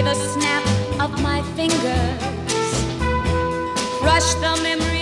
with a snap of my fingers. Crush the memory